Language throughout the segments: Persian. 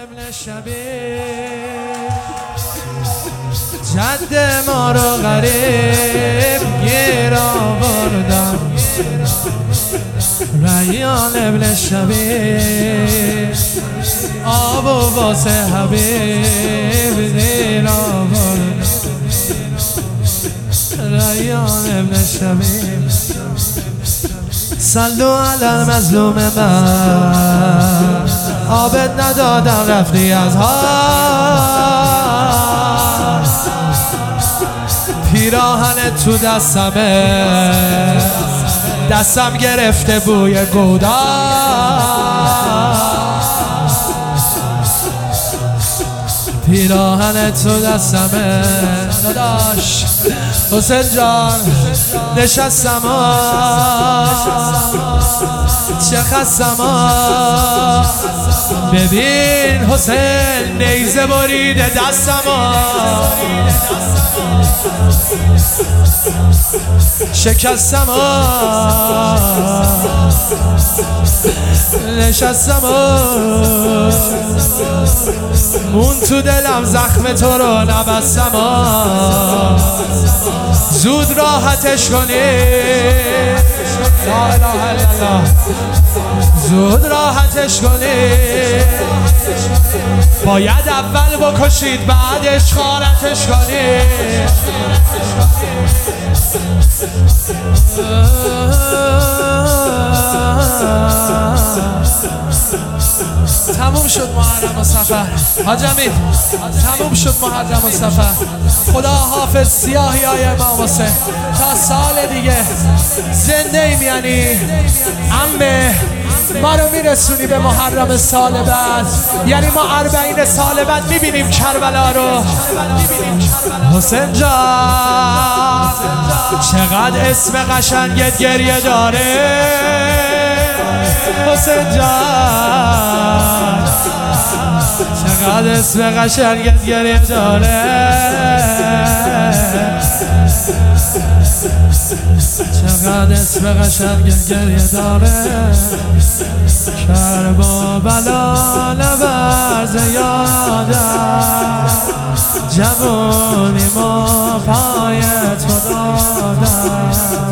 ابن شبیه جد ما رو غریب گیر آوردم ریان ابن شبیه آب و واسه حبیب دیر آوردم ریان ابن شبیه صلو علی المظلوم من آبت ندادم رفتی از ها پیراهن تو دستم گرفته بوی گودا پیراهن تو دستمه داداش حسین جان نشستم چه خستم ببین حسین نیزه بریده دستم شکستم نشستم مون تو دلم زخم تو رو نبستم زود راحتش کنی لا اله الا الله زود راحتش کنی باید اول بکشید بعدش خارتش کنی تموم شد محرم و سفر حاج امید تموم شد محرم و سفر خدا حافظ سیاهی های امام حسین تا سال دیگه زنده ایم یعنی عمه ما رو میرسونی به محرم سال بعد یعنی ما 40 سال بعد میبینیم کربلا رو حسین جان چقدر اسم قشنگت گریه داره حسین جان چقدر اسم قشنگت گریه داره چقدر اسم قشنگت گریه داره کرب و بلا نبرز یادم جوانی ما پای تو دادم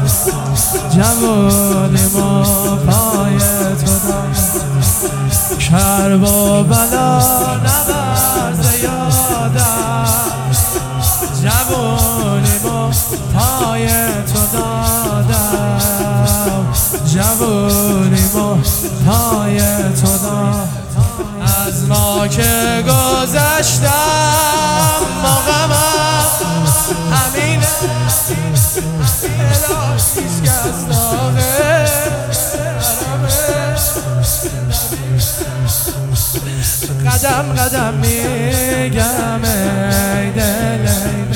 جوانی ما پای تو دادم کرب و بلا نبرز یادم جوانی ما پای تو دادم جوانی ما پای تو دادم از ما که گذشتم مقامم همینه الهیست که از داغه قدم قدم میگم ای دل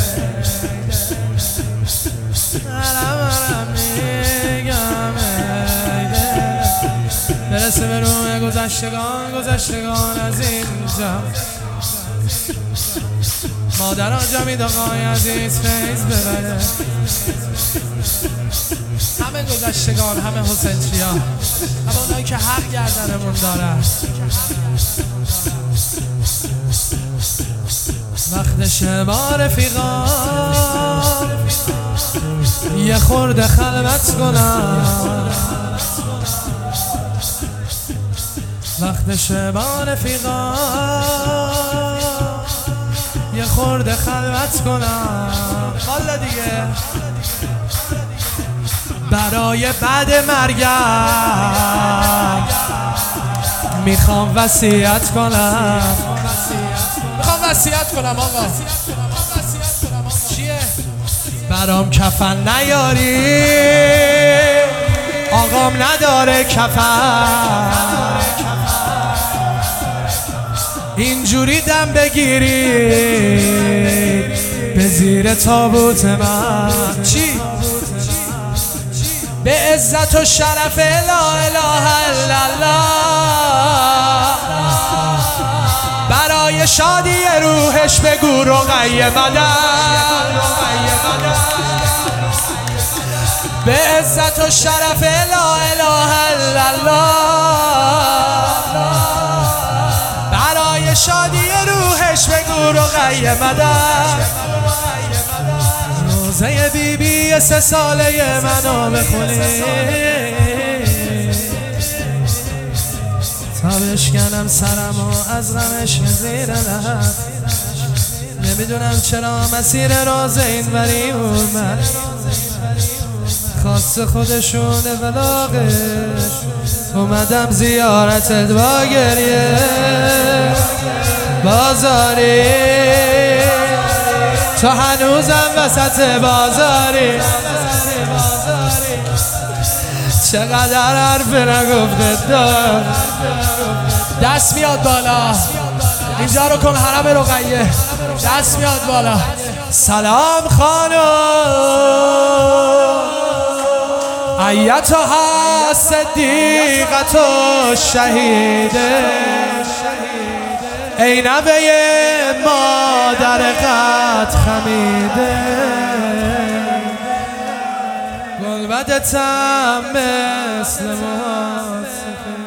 میگم ای دل برسه به روح گذشتگان از اینجا مادر آنجا مید آقای عزیز فیض ببره همه گذشتگان همه حسین چیا همه اونایی که حق گردنمون دارن وقتشه با رفیقا یه خورده خلوت کنم وقتشه با رفیقا یه خورده خلوت کنم حالا دیگه برای بعد مرگم میخوام وصیت کنم آقا چیه؟ برام کفن نیاری آقام نداره کفن اینجوری دم بگیری به زیر تابوت من چی؟ به عزت و شرف لا اله الا الله برای شادی روحش بگو رقیه مدد به عزت و شرف لا اله الا الله برای شادی روحش بگو رقیه مدد روزه بیبی 3 ساله منو بخونی تا بشکنم سرمو از غمش زیر لب نمیدونم چرا مسیر روزه این وری اومد خاص خودشونه بلاغش اومدم زیارتت با گریه بازاری تو هنوزم وسط بازاری چقدر حرف نگفته دار دست میاد بالا اینجا رو کن حرم رقیه دست میاد بالا سلام خانم ایتها صدیقت و شهیده ای نوه مادر قد خمیده گلبدتم مثل ما